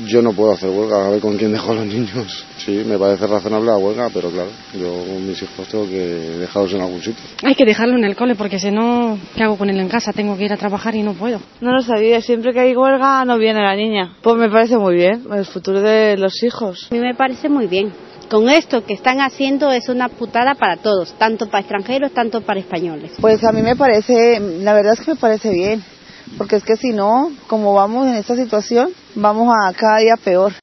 Yo no puedo hacer huelga, a ver con quién dejo a los niños. Sí, me parece razonable la huelga, pero claro, yo con mis hijos tengo que dejarlos en algún sitio. Hay que dejarlo en el cole, porque si no, ¿qué hago con él en casa? Tengo que ir a trabajar y no puedo. No lo sabía, siempre que hay huelga no viene la niña. Pues me parece muy bien, el futuro de los hijos. A mí me parece muy bien. Con esto que están haciendo es una putada para todos, tanto para extranjeros, tanto para españoles. Pues a mí me parece, la verdad es que me parece bien, porque es que si no, como vamos en esta situación, vamos a cada día peor.